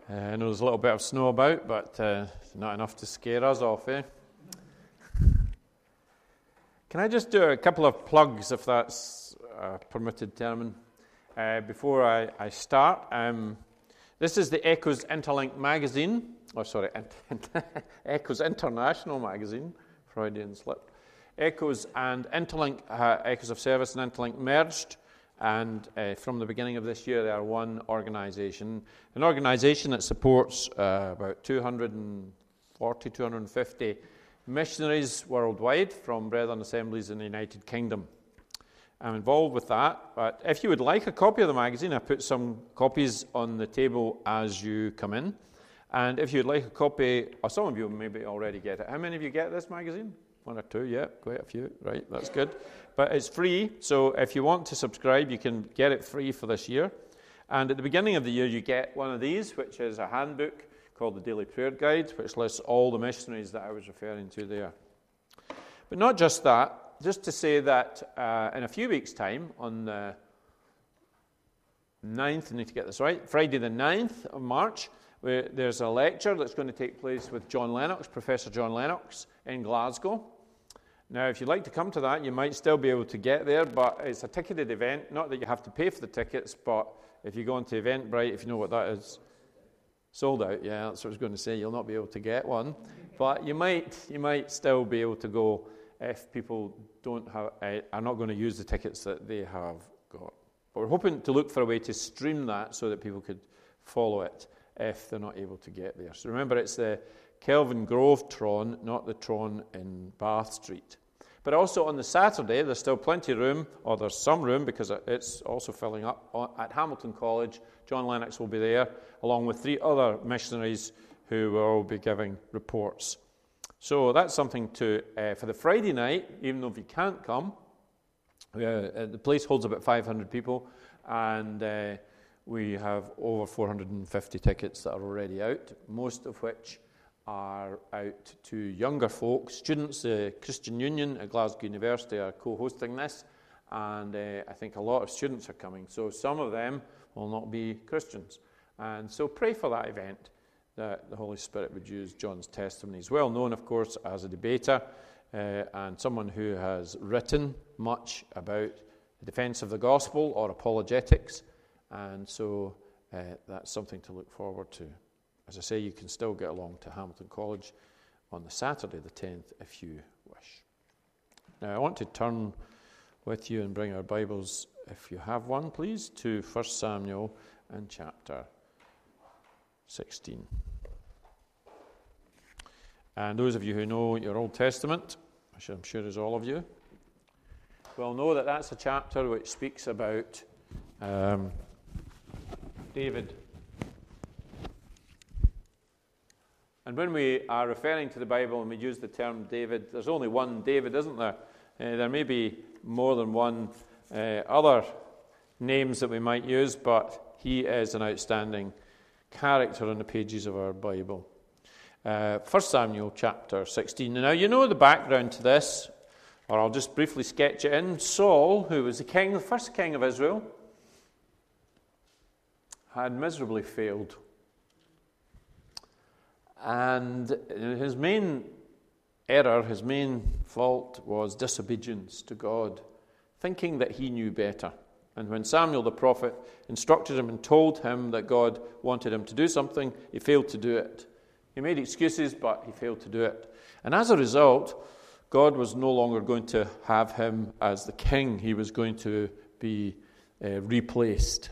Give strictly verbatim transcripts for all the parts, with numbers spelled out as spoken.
Uh, I know there's a little bit of snow about, but uh, not enough to scare us off, eh? Can I just do a couple of plugs, if that's a permitted term, uh, before I, I start? Um, this is the Echoes Interlink magazine. Oh, sorry, Echoes International magazine. Freudian slip. Echoes and Interlink, uh, Echoes of Service and Interlink merged. And uh, from the beginning of this year, they are one organisation. An organisation that supports uh, about two hundred forty, two hundred fifty missionaries worldwide from Brethren Assemblies in the United Kingdom. I'm involved with that. But if you would like a copy of the magazine, I put some copies on the table as you come in. And if you'd like a copy, or some of you maybe already get it. How many of you get this magazine? One or two, yeah, quite a few. Right, that's good. But it's free, so if you want to subscribe, you can get it free for this year. And at the beginning of the year, you get one of these, which is a handbook called the Daily Prayer Guide, which lists all the missionaries that I was referring to there. But not just that, just to say that uh, in a few weeks' time, on the ninth, I need to get this right, Friday the ninth of March, where there's a lecture that's going to take place with John Lennox, Professor John Lennox, in Glasgow. Now, if you'd like to come to that, you might still be able to get there, but it's a ticketed event. Not that you have to pay for the tickets, but if you go into Eventbrite, if you know what that is, sold out, yeah, that's what I was going to say. You'll not be able to get one, but you might you might still be able to go if people don't have uh, are not going to use the tickets that they have got. But we're hoping to look for a way to stream that so that people could follow it if they're not able to get there. So remember, it's the Kelvin Grove Tron, not the Tron in Bath Street. But also on the Saturday, there's still plenty of room, or there's some room because it's also filling up, at Hamilton College. John Lennox will be there, along with three other missionaries who will all be giving reports. So that's something to, uh, for the Friday night, even though if you can't come, uh, the place holds about five hundred people, and uh, we have over four hundred fifty tickets that are already out, most of which are out to younger folks. Students, the uh, Christian Union at Glasgow University are co-hosting this, and uh, I think a lot of students are coming. So some of them will not be Christians. And so pray for that event, that the Holy Spirit would use John's testimony. He's well known, of course, as a debater uh, and someone who has written much about the defense of the gospel or apologetics. And so uh, that's something to look forward to. As I say, you can still get along to Hamilton College on the Saturday the tenth if you wish. Now, I want to turn with you and bring our Bibles, if you have one, please, to First Samuel and chapter sixteen. And those of you who know your Old Testament, which I'm sure is all of you, will know that that's a chapter which speaks about um, David. And when we are referring to the Bible and we use the term David, there's only one David, isn't there? Uh, there may be more than one uh, other names that we might use, but he is an outstanding character on the pages of our Bible. Uh, First Samuel chapter sixteen. Now, you know the background to this, or I'll just briefly sketch it in. Saul, who was the king, the first king of Israel, had miserably failed. And his main error, his main fault was disobedience to God, thinking that he knew better. And when Samuel the prophet instructed him and told him that God wanted him to do something, he failed to do it. He made excuses, but he failed to do it. And as a result, God was no longer going to have him as the king. He was going to be uh, replaced.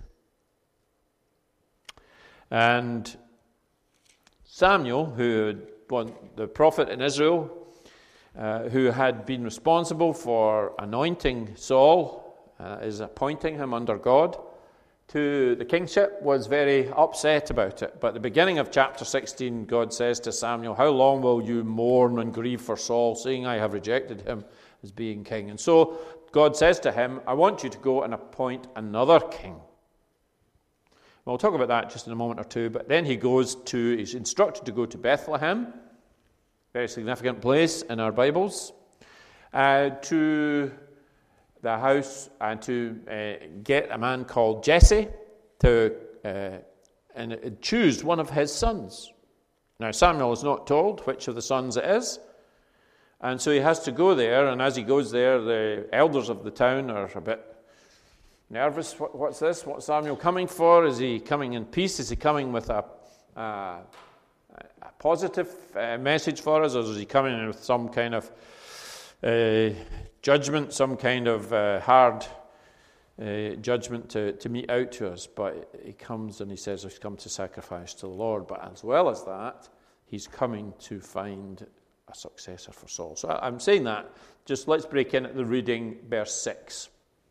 And Samuel, who was the prophet in Israel, uh, who had been responsible for anointing Saul, uh, is appointing him under God to the kingship, was very upset about it. But at the beginning of chapter sixteen, God says to Samuel, "How long will you mourn and grieve for Saul, seeing I have rejected him as being king?" And so God says to him, "I want you to go and appoint another king." We'll talk about that just in a moment or two, but then he goes to, he's instructed to go to Bethlehem, very significant place in our Bibles, uh, to the house and to uh, get a man called Jesse to uh, and choose one of his sons. Now, Samuel is not told which of the sons it is, and so he has to go there, and as he goes there, the elders of the town are a bit nervous. What, what's this? What's Samuel coming for? Is he coming in peace? Is he coming with a, a, a positive uh, message for us, or is he coming in with some kind of uh, judgment, some kind of uh, hard uh, judgment to, to mete out to us? But he comes and he says he's come to sacrifice to the Lord. But as well as that, he's coming to find a successor for Saul. So I'm saying that. Just let's break in at the reading, verse six.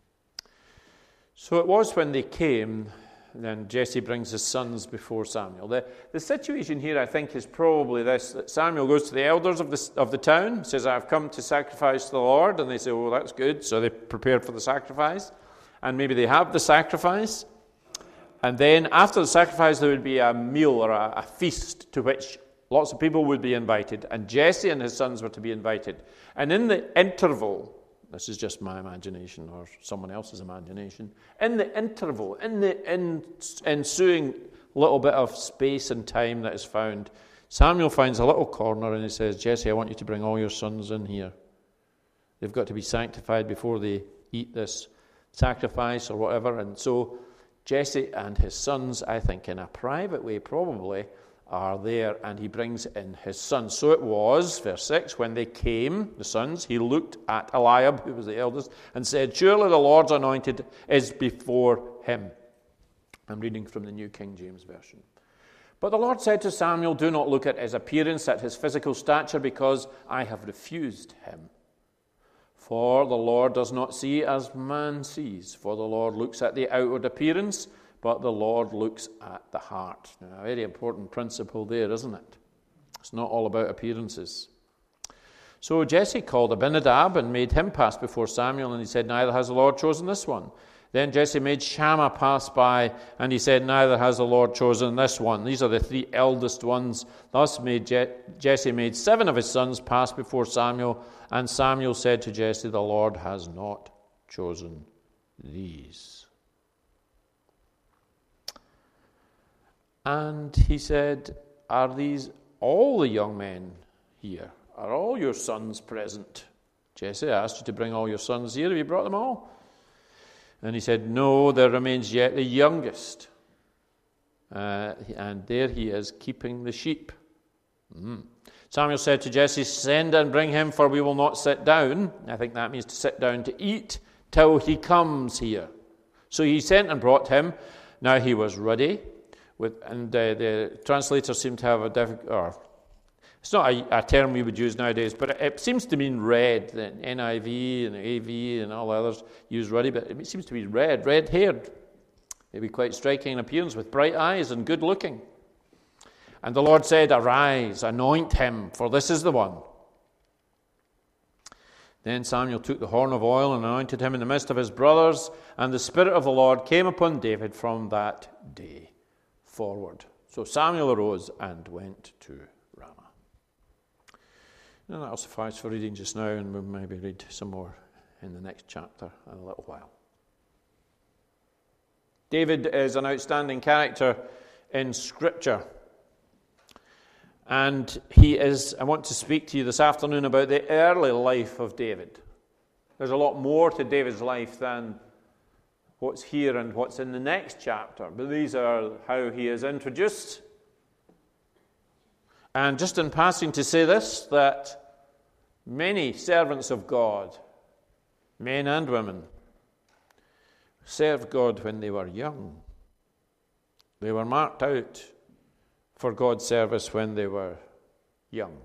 So it was when they came, then Jesse brings his sons before Samuel. The, the situation here, I think, is probably this, that Samuel goes to the elders of the, of the town, says, I've come to sacrifice to the Lord, and they say, oh, that's good. So they prepare for the sacrifice, and maybe they have the sacrifice, and then after the sacrifice there would be a meal or a, a feast to which lots of people would be invited, and Jesse and his sons were to be invited. And in the interval, this is just my imagination or someone else's imagination, in the interval, in the in, ensuing little bit of space and time that is found, Samuel finds a little corner and he says, Jesse, I want you to bring all your sons in here. They've got to be sanctified before they eat this sacrifice or whatever. And so Jesse and his sons, I think in a private way probably, are there, and he brings in his sons. So it was, verse six, when they came, the sons, he looked at Eliab, who was the eldest, and said, surely the Lord's anointed is before him. I'm reading from the New King James Version. But the Lord said to Samuel, do not look at his appearance, at his physical stature, because I have refused him. For the Lord does not see as man sees, for the Lord looks at the outward appearance, but the Lord looks at the heart. Now, a very important principle there, isn't it? It's not all about appearances. So Jesse called Abinadab and made him pass before Samuel, and he said, neither has the Lord chosen this one. Then Jesse made Shammah pass by, and he said, neither has the Lord chosen this one. These are the three eldest ones. Thus made Je- Jesse made seven of his sons pass before Samuel, and Samuel said to Jesse, the Lord has not chosen these. And he said, are these all the young men here? Are all your sons present? Jesse, I asked you to bring all your sons here. Have you brought them all? And he said, no, there remains yet the youngest. Uh, and there he is keeping the sheep. Mm. Samuel said to Jesse, send and bring him, for we will not sit down. I think that means to sit down to eat till he comes here. So he sent and brought him. Now he was ruddy. With, and uh, the translators seem to have a difficult, or it's not a, a term we would use nowadays, but it, it seems to mean red. The N I V and A V and all the others use ruddy, but it seems to be red, red-haired. Maybe quite striking in appearance, with bright eyes and good looking. And the Lord said, arise, anoint him, for this is the one. Then Samuel took the horn of oil and anointed him in the midst of his brothers, and the Spirit of the Lord came upon David from that day forward. So Samuel arose and went to Ramah. And that'll suffice for reading just now, and we'll maybe read some more in the next chapter in a little while. David is an outstanding character in Scripture. And he is, I want to speak to you this afternoon about the early life of David. There's a lot more to David's life than what's here and what's in the next chapter. But these are how he is introduced. And just in passing to say this, that many servants of God, men and women, served God when they were young. They were marked out for God's service when they were young.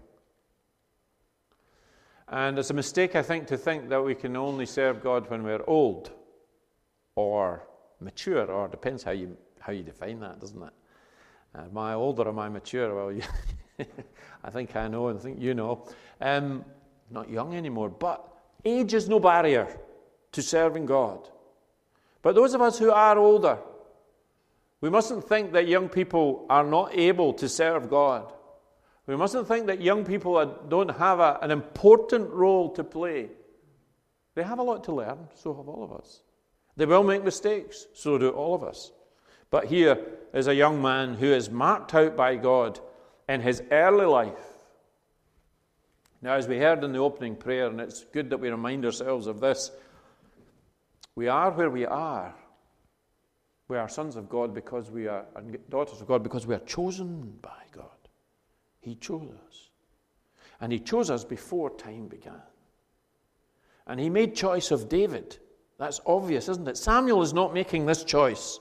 And it's a mistake, I think, to think that we can only serve God when we're old or mature, or depends how you how you define that, doesn't it? Uh, am I old or am I mature? Well, you I think I know, and I think you know. Um, not young anymore, but age is no barrier to serving God. But those of us who are older, we mustn't think that young people are not able to serve God. We mustn't think that young people don't have a, an important role to play. They have a lot to learn, so have all of us. They will make mistakes, so do all of us. But here is a young man who is marked out by God in his early life. Now, as we heard in the opening prayer, and it's good that we remind ourselves of this, we are where we are. We are sons of God because we are, and daughters of God because we are chosen by God. He chose us. And he chose us before time began. And he made choice of David. That's obvious, isn't it? Samuel is not making this choice.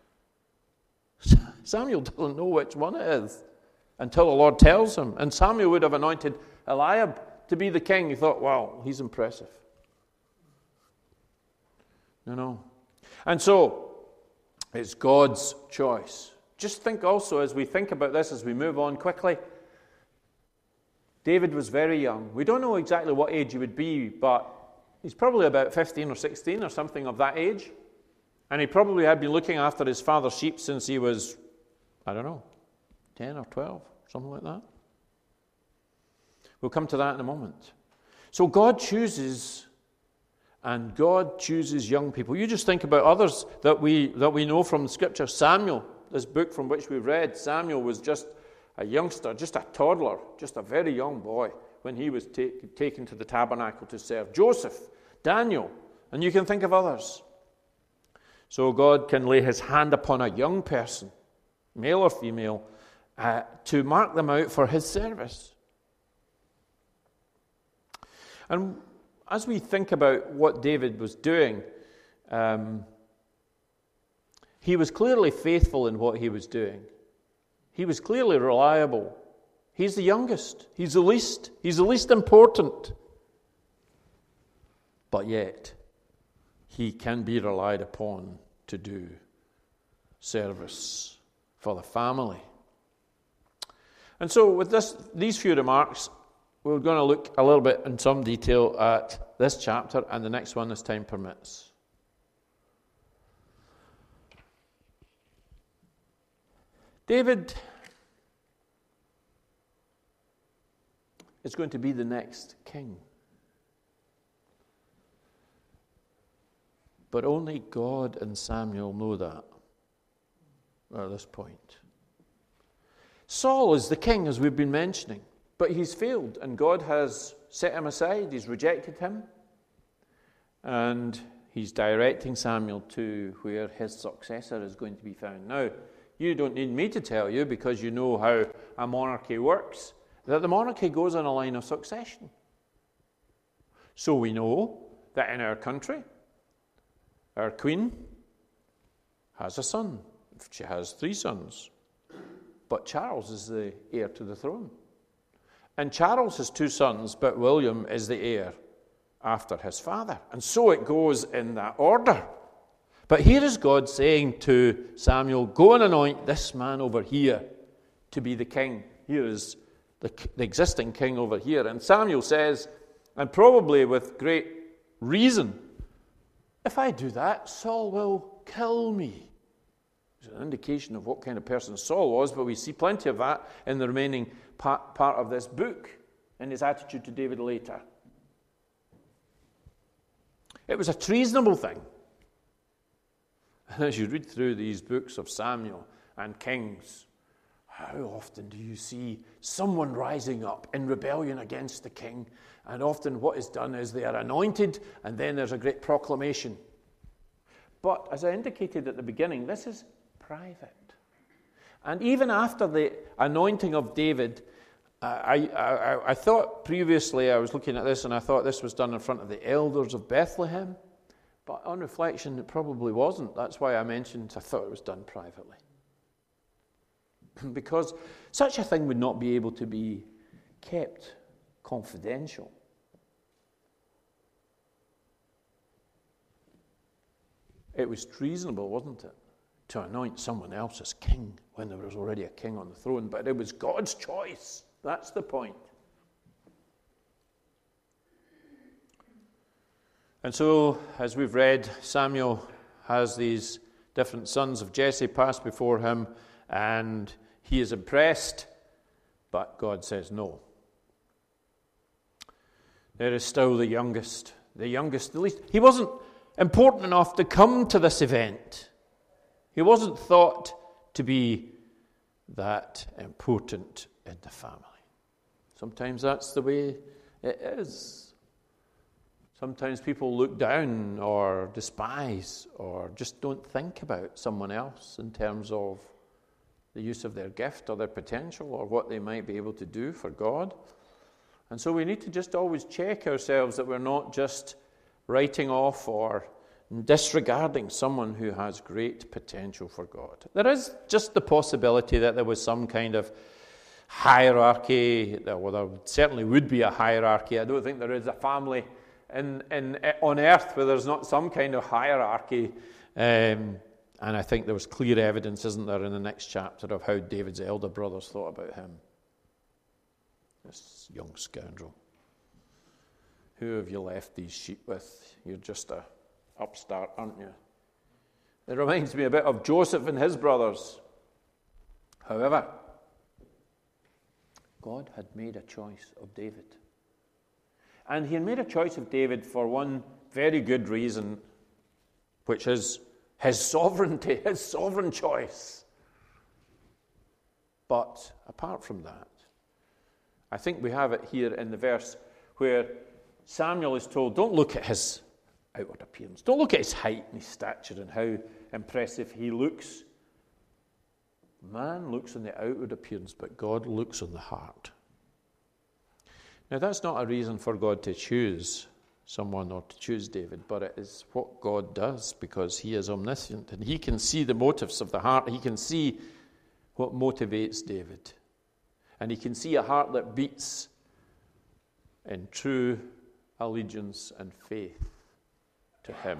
Samuel doesn't know which one it is until the Lord tells him. And Samuel would have anointed Eliab to be the king. He thought, wow, he's impressive. No, no. And so, it's God's choice. Just think also, as we think about this, as we move on quickly, David was very young. We don't know exactly what age he would be, but he's probably about fifteen or sixteen or something of that age. And he probably had been looking after his father's sheep since he was, I don't know, ten or twelve, something like that. We'll come to that in a moment. So God chooses, and God chooses young people. You just think about others that we that we know from the Scripture. Samuel, this book from which we read, Samuel was just a youngster, just a toddler, just a very young boy when he was take, taken to the tabernacle to serve. Joseph, Daniel, and you can think of others. So God can lay his hand upon a young person, male or female, uh, to mark them out for his service. And as we think about what David was doing, um, he was clearly faithful in what he was doing. He was clearly reliable. He's the youngest. He's the least. He's the least important. But yet, he can be relied upon to do service for the family. And so with this, these few remarks, we're going to look a little bit in some detail at this chapter and the next one as time permits. David is going to be the next king. But only God and Samuel know that at this point. Saul is the king, as we've been mentioning, but he's failed, and God has set him aside. He's rejected him, and he's directing Samuel to where his successor is going to be found. Now, you don't need me to tell you, because you know how a monarchy works, that the monarchy goes on a line of succession. So we know that in our country, our queen has a son. She has three sons. But Charles is the heir to the throne. And Charles has two sons, but William is the heir after his father. And so it goes in that order. But here is God saying to Samuel, go and anoint this man over here to be the king. Here is the, the existing king over here. And Samuel says, and probably with great reason, if I do that, Saul will kill me. It's an indication of what kind of person Saul was, but we see plenty of that in the remaining part, part of this book, in his attitude to David later. It was a treasonable thing. And as you read through these books of Samuel and Kings, how often do you see someone rising up in rebellion against the king? And often what is done is they are anointed, and then there's a great proclamation. But as I indicated at the beginning, this is private. And even after the anointing of David, uh, I, I, I thought previously, I was looking at this, and I thought this was done in front of the elders of Bethlehem. But on reflection, it probably wasn't. That's why I mentioned I thought it was done privately. Because such a thing would not be able to be kept confidential. It was treasonable, wasn't it, to anoint someone else as king when there was already a king on the throne. But it was God's choice. That's the point. And so, as we've read, Samuel has these different sons of Jesse pass before him, and he is impressed, but God says no. There is still the youngest, the youngest, the least. He wasn't important enough to come to this event. He wasn't thought to be that important in the family. Sometimes that's the way it is. Sometimes people look down or despise or just don't think about someone else in terms of the use of their gift or their potential or what they might be able to do for God. And so we need to just always check ourselves that we're not just writing off or disregarding someone who has great potential for God. There is just the possibility that there was some kind of hierarchy. Well, there certainly would be a hierarchy. I don't think there is a family in, in, on earth where there's not some kind of hierarchy. Um, and I think there was clear evidence, isn't there, in the next chapter of how David's elder brothers thought about him. This young scoundrel. Who have you left these sheep with? You're just a upstart, aren't you? It reminds me a bit of Joseph and his brothers. However, God had made a choice of David. And he had made a choice of David for one very good reason, which is his sovereignty, his sovereign choice. But apart from that, I think we have it here in the verse where Samuel is told, don't look at his outward appearance. Don't look at his height and his stature and how impressive he looks. Man looks on the outward appearance, but God looks on the heart. Now, that's not a reason for God to choose someone or to choose David, but it is what God does because he is omniscient and he can see the motives of the heart. He can see what motivates David. And he can see a heart that beats in true allegiance and faith to him.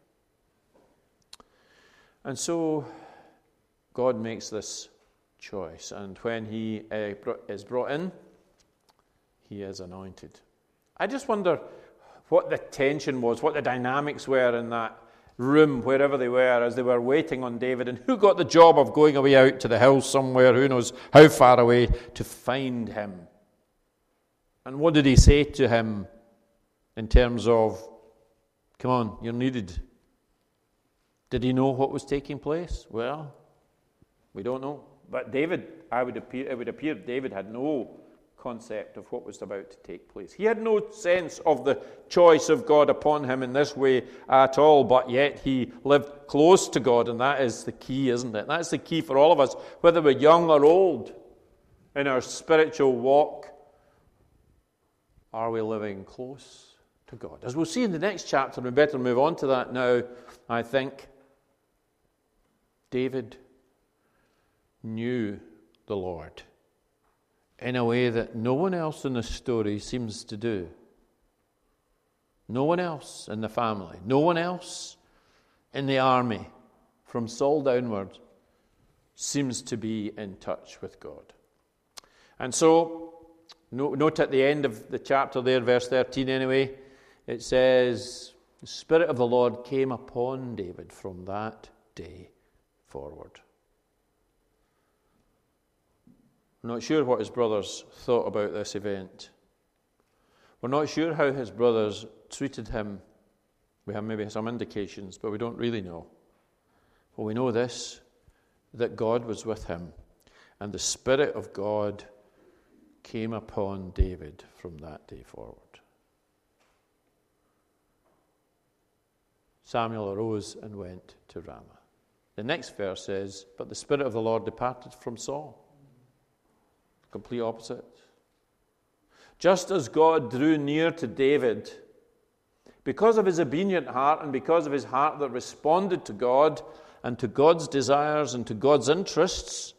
And so God makes this choice, and when he uh, is brought in, he is anointed. I just wonder what the tension was, what the dynamics were in that room, wherever they were, as they were waiting on David, and who got the job of going away out to the hills somewhere, who knows how far away, to find him. And what did he say to him in terms of, come on, you're needed? Did he know what was taking place? Well, we don't know. But David, I would appear, it would appear David had no concept of what was about to take place. He had no sense of the choice of God upon him in this way at all, but yet he lived close to God, and that is the key, isn't it? That's the key for all of us, whether we're young or old, in our spiritual walk. Are we living close to God? As we'll see in the next chapter, we better move on to that now, I think. David knew the Lord in a way that no one else in the story seems to do. No one else in the family, no one else in the army, from Saul downward, seems to be in touch with God. And so, note at the end of the chapter there, verse thirteen anyway, it says, the Spirit of the Lord came upon David from that day forward. I'm not sure what his brothers thought about this event. We're not sure how his brothers treated him. We have maybe some indications, but we don't really know. But we know this, that God was with him, and the Spirit of God came upon David from that day forward. Samuel arose and went to Ramah. The next verse says, but the Spirit of the Lord departed from Saul. Complete opposite. Just as God drew near to David, because of his obedient heart and because of his heart that responded to God and to God's desires and to God's interests,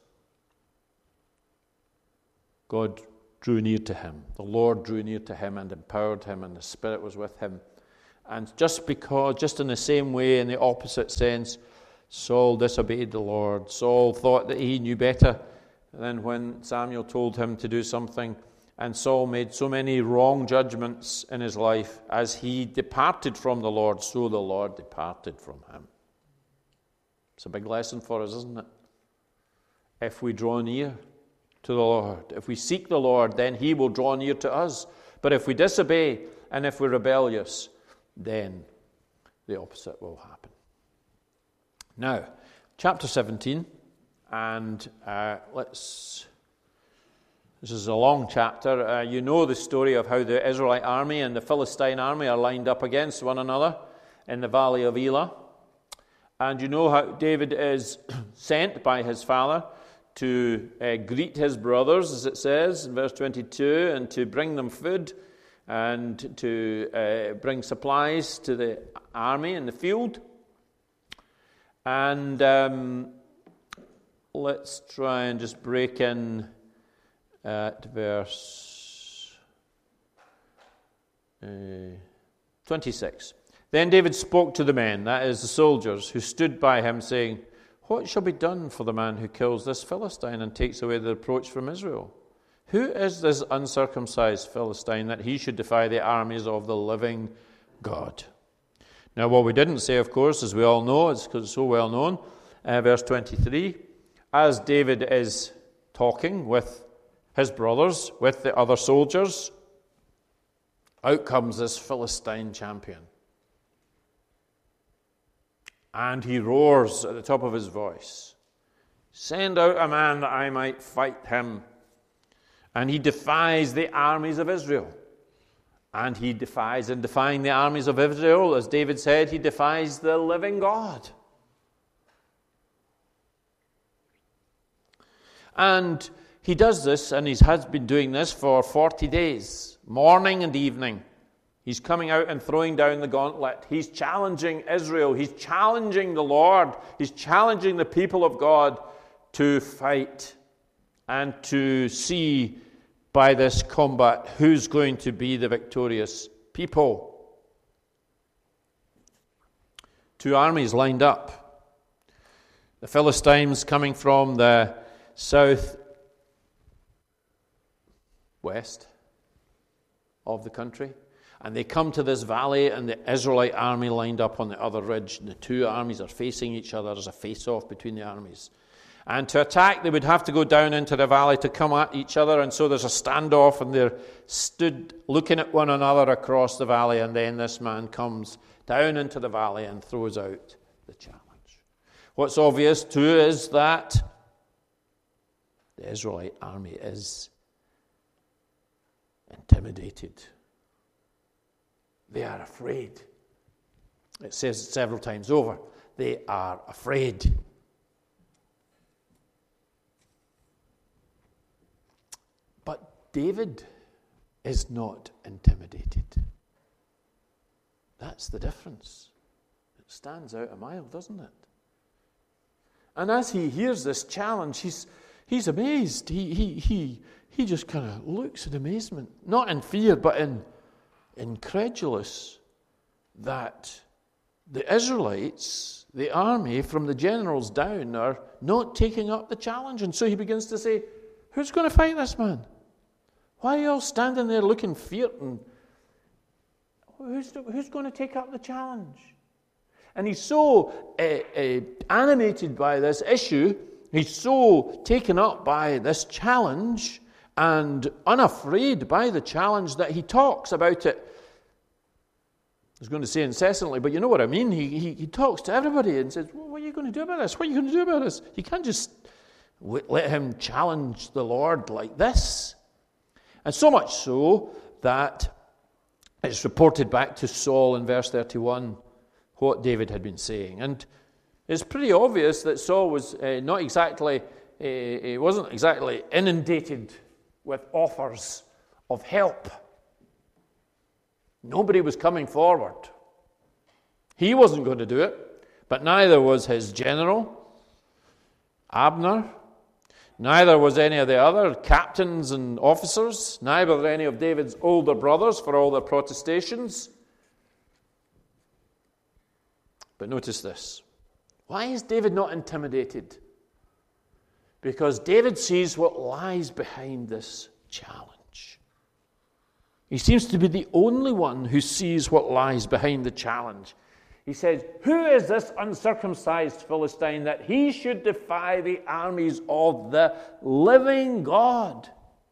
God drew near to him. The Lord drew near to him and empowered him, and the Spirit was with him. And just because, just in the same way, in the opposite sense, Saul disobeyed the Lord. Saul thought that he knew better than when Samuel told him to do something. And Saul made so many wrong judgments in his life. As he departed from the Lord, so the Lord departed from him. It's a big lesson for us, isn't it? If we draw near to the Lord, if we seek the Lord, then he will draw near to us. But if we disobey and if we're rebellious, then the opposite will happen. Now, chapter seventeen, and uh, let's. This is a long chapter. Uh, you know the story of how the Israelite army and the Philistine army are lined up against one another in the valley of Elah. And you know how David is sent by his father to uh, greet his brothers, as it says in verse twenty-two, and to bring them food and to uh, bring supplies to the army in the field. And um, let's try and just break in at verse uh, twenty-six. Then David spoke to the men, that is, the soldiers, who stood by him, saying, "What shall be done for the man who kills this Philistine and takes away the reproach from Israel? Who is this uncircumcised Philistine that he should defy the armies of the living God?" Now, what we didn't say, of course, as we all know, it's because it's so well known, uh, verse twenty-three, as David is talking with his brothers, with the other soldiers, out comes this Philistine champion. And he roars at the top of his voice, "Send out a man that I might fight him." And he defies the armies of Israel. And he defies, in defying the armies of Israel, as David said, he defies the living God. And he does this, and he has been doing this for forty days, morning and evening. He's coming out and throwing down the gauntlet. He's challenging Israel. He's challenging the Lord. He's challenging the people of God to fight and to see by this combat who's going to be the victorious people. Two armies lined up. The Philistines coming from the south west of the country, and they come to this valley, and the Israelite army lined up on the other ridge, and the two armies are facing each other. There's a face-off between the armies, and to attack they would have to go down into the valley to come at each other, and so there's a standoff, and they're stood looking at one another across the valley, and then this man comes down into the valley and throws out the challenge. What's obvious too is that the Israelite army is intimidated. They are afraid. It says it several times over. They are afraid. But David is not intimidated. That's the difference. It stands out a mile, doesn't it? And as he hears this challenge, he's he's amazed. He he he he just kind of looks in amazement, not in fear, but in incredulous that the Israelites, the army from the generals down, are not taking up the challenge. And so he begins to say, "Who's going to fight this man? Why are you all standing there looking fierce? And who's, who's going to take up the challenge?" And he's so uh, uh, animated by this issue, he's so taken up by this challenge and unafraid by the challenge that he talks about it. I was going to say incessantly, but you know what I mean. He, he, he talks to everybody and says, well, what are you going to do about this? What are you going to do about this? You can't just let him challenge the Lord like this. And so much so that it's reported back to Saul in verse thirty-one what David had been saying. And it's pretty obvious that Saul was uh, not exactly, uh, he wasn't exactly inundated with offers of help. Nobody was coming forward. He wasn't going to do it, but neither was his general, Abner. Neither was any of the other captains and officers. Neither were any of David's older brothers for all their protestations. But notice this. Why is David not intimidated? Because David sees what lies behind this challenge. He seems to be the only one who sees what lies behind the challenge. He says, who is this uncircumcised Philistine that he should defy the armies of the living God?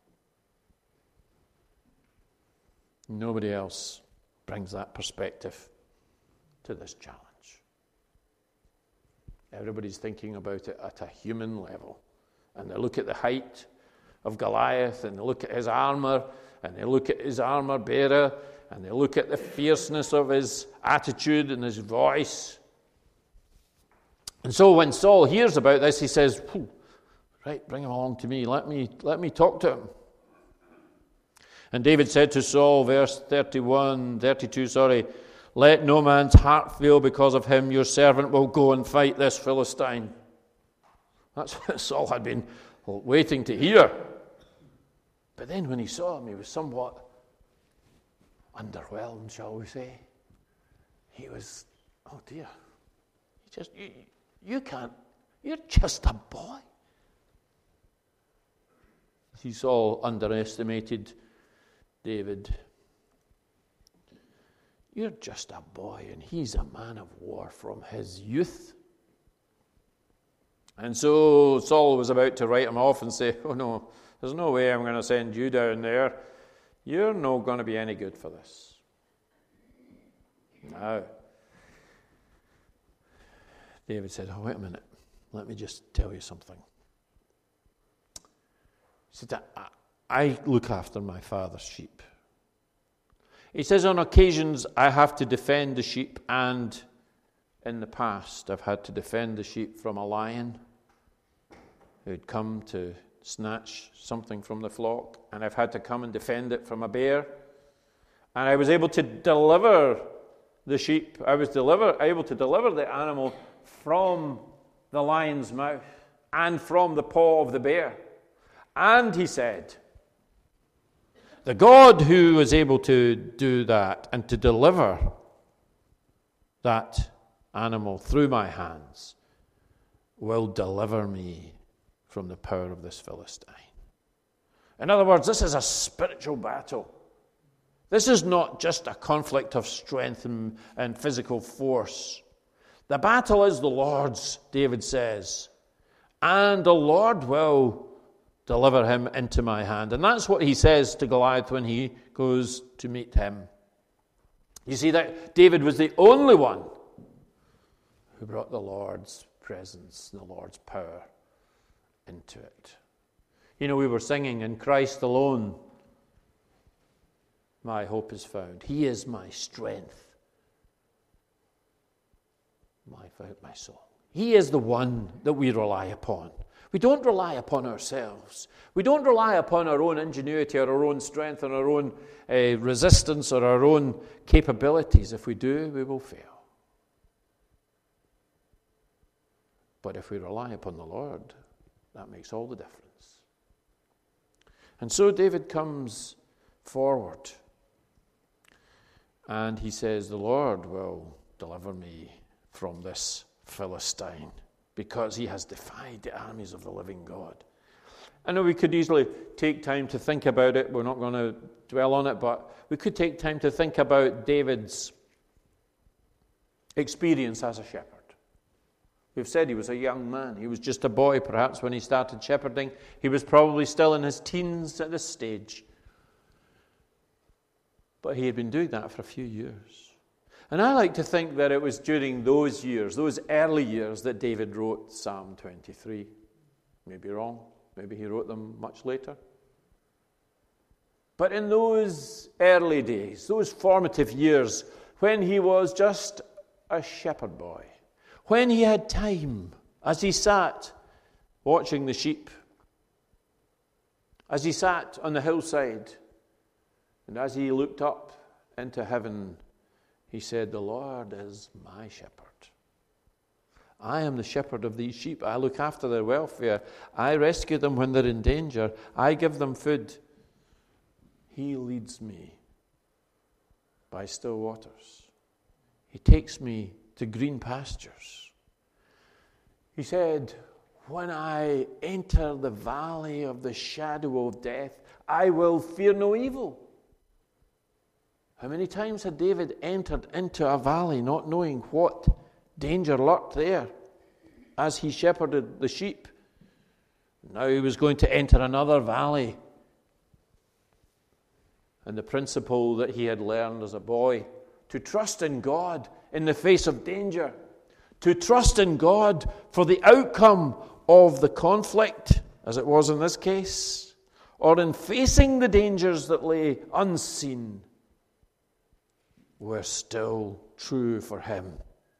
Nobody else brings that perspective to this challenge. Everybody's thinking about it at a human level. And they look at the height of Goliath, and they look at his armor, and they look at his armor bearer, and they look at the fierceness of his attitude and his voice. And so when Saul hears about this, he says, right, bring him along to me. Let me, let me talk to him. And David said to Saul, verse thirty-one, thirty-two, sorry, let no man's heart fail because of him. Your servant will go and fight this Philistine. That's what Saul had been waiting to hear. But then when he saw him, he was somewhat underwhelmed, shall we say. He was, oh dear, he just, you, you can't, you're just a boy. See, Saul underestimated David. You're just a boy, and he's a man of war from his youth. And so Saul was about to write him off and say, oh no, there's no way I'm going to send you down there. You're not going to be any good for this. Now, David said, oh, wait a minute. Let me just tell you something. He said, I, I look after my father's sheep. He says, on occasions, I have to defend the sheep, and in the past, I've had to defend the sheep from a lion who'd come to snatch something from the flock, and I've had to come and defend it from a bear. And I was able to deliver the sheep. I was deliver, able to deliver the animal from the lion's mouth and from the paw of the bear. And he said, the God who was able to do that and to deliver that animal through my hands will deliver me from the power of this Philistine. In other words, this is a spiritual battle. This is not just a conflict of strength and, and physical force. The battle is the Lord's, David says, and the Lord will deliver him into my hand. And that's what he says to Goliath when he goes to meet him. You see that David was the only one who brought the Lord's presence and the Lord's power into it. You know, we were singing, in Christ alone my hope is found. He is my strength, my, my soul. He is the one that we rely upon. We don't rely upon ourselves. We don't rely upon our own ingenuity or our own strength or our own uh, resistance or our own capabilities. If we do, we will fail. But if we rely upon the Lord, that makes all the difference. And so David comes forward and he says, the Lord will deliver me from this Philistine, because he has defied the armies of the living God. I know we could easily take time to think about it. We're not going to dwell on it, but we could take time to think about David's experience as a shepherd. We've said he was a young man. He was just a boy, perhaps, when he started shepherding. He was probably still in his teens at this stage. But he had been doing that for a few years. And I like to think that it was during those years, those early years, that David wrote Psalm twenty-three. Maybe wrong. Maybe he wrote them much later. But in those early days, those formative years, when he was just a shepherd boy, when he had time, as he sat watching the sheep, as he sat on the hillside, and as he looked up into heaven, he said, the Lord is my shepherd. I am the shepherd of these sheep. I look after their welfare. I rescue them when they're in danger. I give them food. He leads me by still waters. He takes me to green pastures. He said, when I enter the valley of the shadow of death, I will fear no evil. How many times had David entered into a valley not knowing what danger lurked there as he shepherded the sheep? Now he was going to enter another valley. And the principle that he had learned as a boy, to trust in God in the face of danger, to trust in God for the outcome of the conflict, as it was in this case, or in facing the dangers that lay unseen, were still true for him.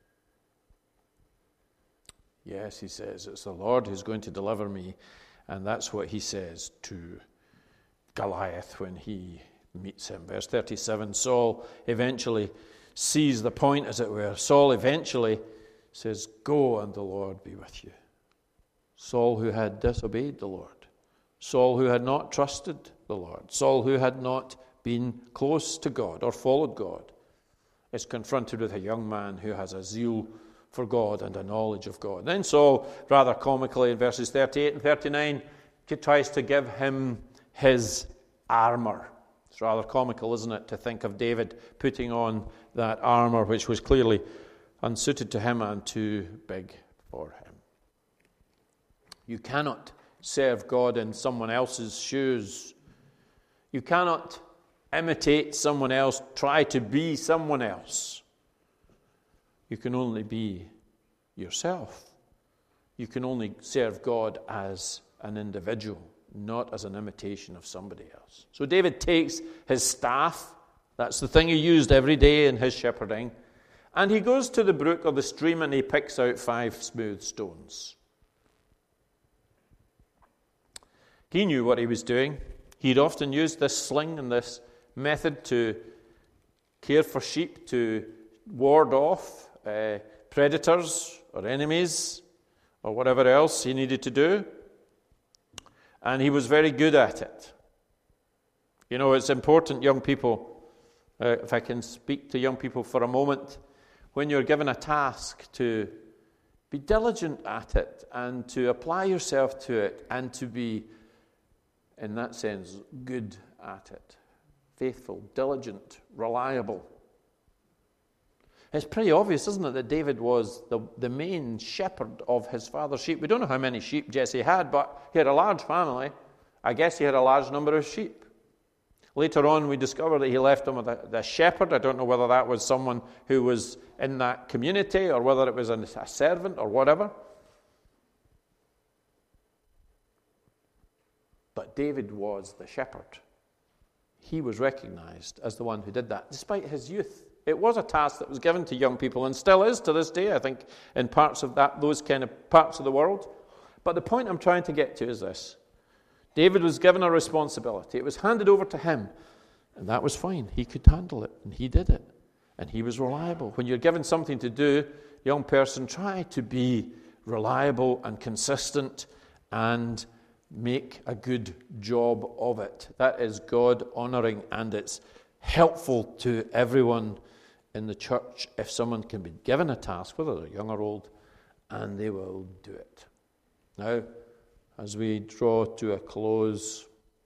Yes, he says, it's the Lord who's going to deliver me. And that's what he says to Goliath when he meets him. Verse thirty-seven, Saul eventually sees the point, as it were. Saul eventually says, go and the Lord be with you. Saul, who had disobeyed the Lord. Saul, who had not trusted the Lord. Saul, who had not been close to God or followed God, is confronted with a young man who has a zeal for God and a knowledge of God. Then Saul, rather comically in verses thirty-eight and thirty-nine, tries to give him his armor. It's rather comical, isn't it, to think of David putting on that armor which was clearly unsuited to him and too big for him. You cannot serve God in someone else's shoes. You cannot imitate someone else, try to be someone else. You can only be yourself. You can only serve God as an individual, not as an imitation of somebody else. So David takes his staff, that's the thing he used every day in his shepherding, and he goes to the brook or the stream and he picks out five smooth stones. He knew what he was doing. He'd often used this sling and this method to care for sheep, to ward off uh, predators or enemies or whatever else he needed to do. And he was very good at it. You know, it's important, young people, uh, if I can speak to young people for a moment, when you're given a task, to be diligent at it and to apply yourself to it and to be, in that sense, good at it. Faithful, diligent, reliable. It's pretty obvious, isn't it, that David was the, the main shepherd of his father's sheep. We don't know how many sheep Jesse had, but he had a large family. I guess he had a large number of sheep. Later on, we discover that he left them with a, the shepherd. I don't know whether that was someone who was in that community or whether it was a, a servant or whatever. But David was the shepherd. He was recognized as the one who did that, despite his youth. It was a task that was given to young people and still is to this day, I think, in parts of that, those kind of parts of the world. But the point I'm trying to get to is this. David was given a responsibility. It was handed over to him, and that was fine. He could handle it, and he did it, and he was reliable. When you're given something to do, young person, try to be reliable and consistent and make a good job of it. That is God-honoring, and it's helpful to everyone in the church if someone can be given a task, whether they're young or old, and they will do it. Now, as we draw to a close,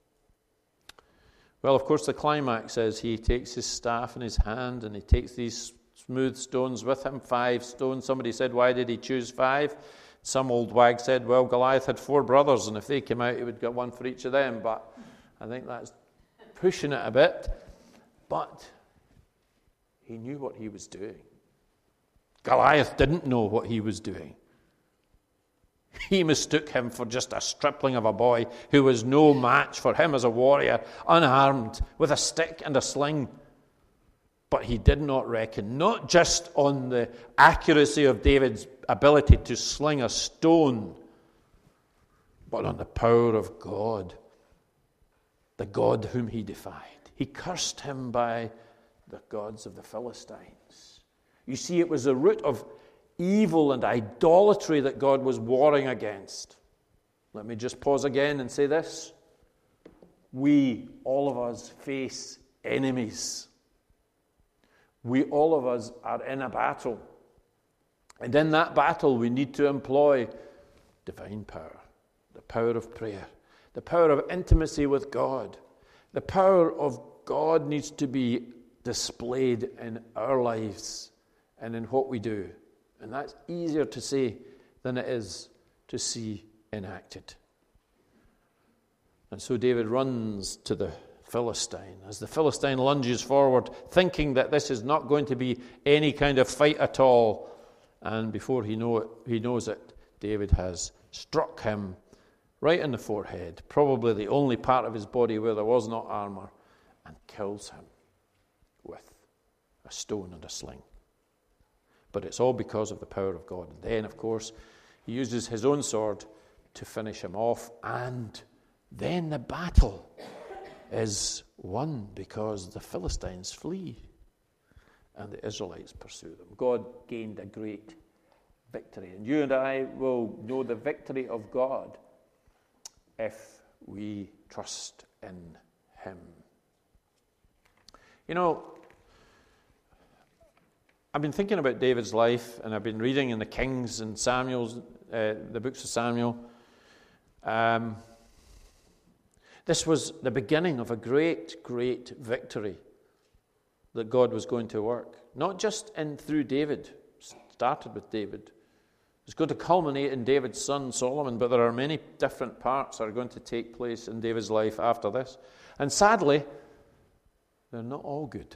well, of course, the climax is he takes his staff in his hand and he takes these smooth stones with him, five stones. Somebody said, why did he choose five? Some old wag said, well, Goliath had four brothers, and if they came out, he would get one for each of them. But I think that's pushing it a bit. But he knew what he was doing. Goliath didn't know what he was doing. He mistook him for just a stripling of a boy who was no match for him as a warrior, unarmed, with a stick and a sling. But he did not reckon, not just on the accuracy of David's ability to sling a stone, but on the power of God, the God whom he defied. He cursed him by the gods of the Philistines. You see, it was the root of evil and idolatry that God was warring against. Let me just pause again and say this. We, all of us, face enemies. We, all of us, are in a battle. And in that battle, we need to employ divine power, the power of prayer, the power of intimacy with God. The power of God needs to be displayed in our lives and in what we do. And that's easier to say than it is to see enacted. And so David runs to the Philistine. As the Philistine lunges forward, thinking that this is not going to be any kind of fight at all, And before he know it, he knows it, David has struck him right in the forehead, probably the only part of his body where there was not armor, and kills him with a stone and a sling. But it's all because of the power of God. And then, of course, he uses his own sword to finish him off, and then the battle is won because the Philistines flee and the Israelites pursue them. God gained a great victory, and you and I will know the victory of God if we trust in him. You know, I've been thinking about David's life, and I've been reading in the Kings and Samuel's, uh, the books of Samuel. Um, this was the beginning of a great, great victory that God was going to work. Not just in through David, started with David. It's going to culminate in David's son Solomon, but there are many different parts that are going to take place in David's life after this. And sadly, they're not all good.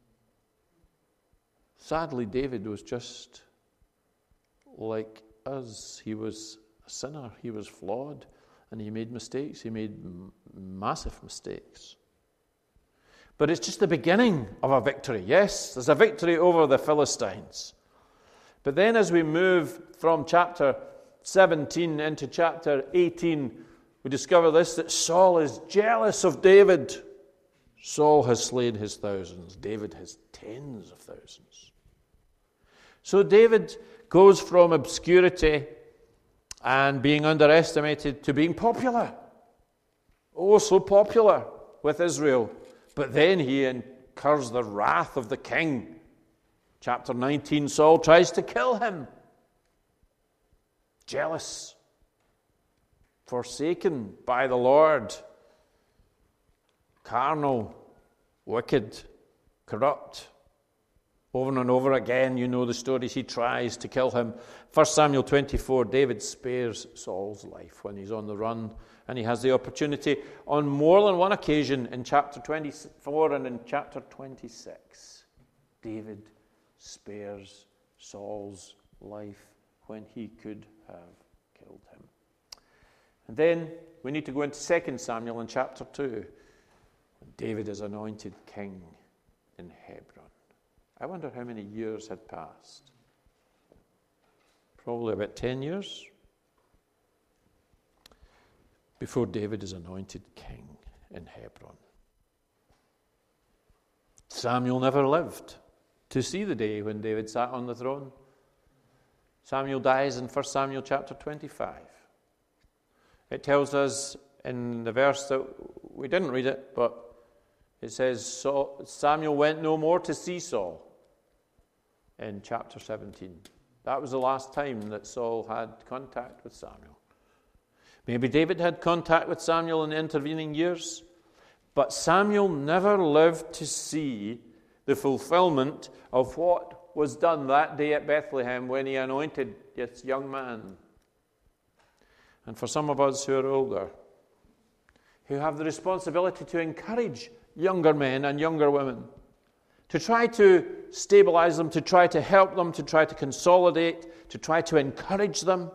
Sadly, David was just like us. He was a sinner. He was flawed, and he made mistakes. He made m- massive mistakes. But it's just the beginning of a victory. Yes, there's a victory over the Philistines. But then as we move from chapter seventeen into chapter eighteen, we discover this, that Saul is jealous of David. Saul has slain his thousands. David has tens of thousands. So David goes from obscurity and being underestimated to being popular. Oh, so popular with Israel. But then he incurs the wrath of the king. Chapter nineteen, Saul tries to kill him. Jealous. Forsaken by the Lord. Carnal. Wicked. Corrupt. Over and over again, you know the stories. He tries to kill him. First Samuel twenty-four, David spares Saul's life when he's on the run. And he has the opportunity on more than one occasion in chapter twenty-four and in chapter twenty-six. David spares Saul's life when he could have killed him. And then we need to go into Second Samuel in chapter two. David is anointed king in Hebron. I wonder how many years had passed. Probably about ten years before David is anointed king in Hebron. Samuel never lived to see the day when David sat on the throne. Samuel dies in First Samuel chapter twenty-five. It tells us in the verse that we didn't read it, but it says, so Samuel went no more to see Saul in chapter seventeen. That was the last time that Saul had contact with Samuel. Maybe David had contact with Samuel in the intervening years, but Samuel never lived to see the fulfillment of what was done that day at Bethlehem when he anointed this young man. And for some of us who are older, who have the responsibility to encourage younger men and younger women, to try to stabilize them, to try to help them, to try to consolidate, to try to encourage them,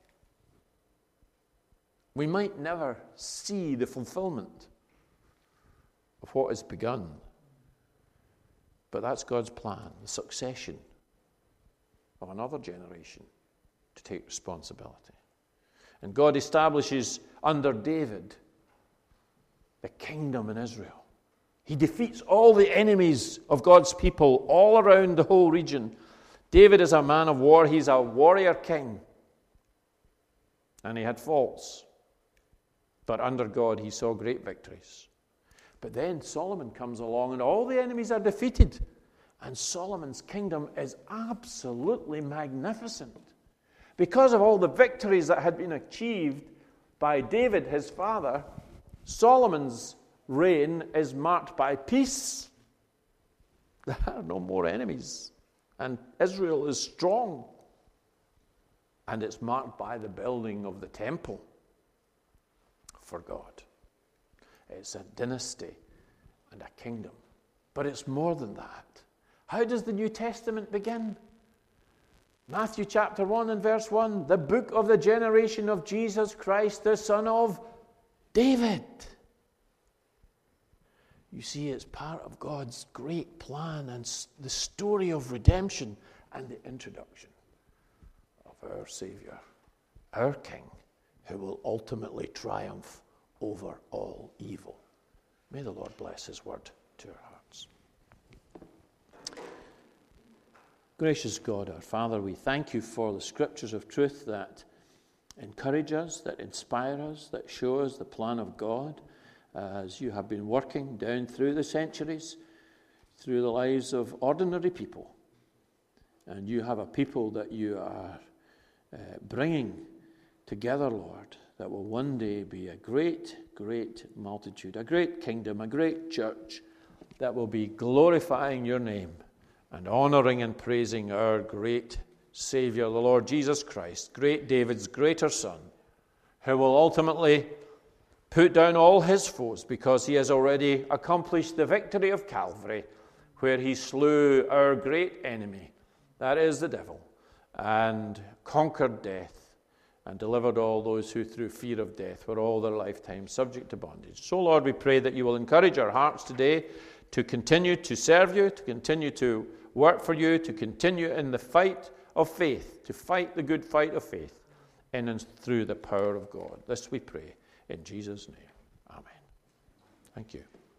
we might never see the fulfillment of what is begun. But that's God's plan, the succession of another generation to take responsibility. And God establishes under David the kingdom in Israel. He defeats all the enemies of God's people all around the whole region. David is a man of war. He's a warrior king. And he had faults. But under God, he saw great victories. But then Solomon comes along and all the enemies are defeated. And Solomon's kingdom is absolutely magnificent. Because of all the victories that had been achieved by David, his father, Solomon's reign is marked by peace. There are no more enemies. And Israel is strong. And it's marked by the building of the temple for God. It's a dynasty and a kingdom. But it's more than that. How does the New Testament begin? Matthew chapter one and verse one, the book of the generation of Jesus Christ, the son of David. You see, it's part of God's great plan and the story of redemption and the introduction of our Savior, our King, who will ultimately triumph over all evil. May the Lord bless his word to our hearts. Gracious God, our Father, we thank you for the scriptures of truth that encourage us, that inspire us, that show us the plan of God as you have been working down through the centuries, through the lives of ordinary people. And you have a people that you are uh, bringing together, Lord, that will one day be a great, great multitude, a great kingdom, a great church that will be glorifying your name and honoring and praising our great Savior, the Lord Jesus Christ, great David's greater son, who will ultimately put down all his foes because he has already accomplished the victory of Calvary, where he slew our great enemy, that is the devil, and conquered death and delivered all those who through fear of death were all their lifetime subject to bondage. So, Lord, we pray that you will encourage our hearts today to continue to serve you, to continue to work for you, to continue in the fight of faith, to fight the good fight of faith in and through the power of God. This we pray in Jesus' name. Amen. Thank you.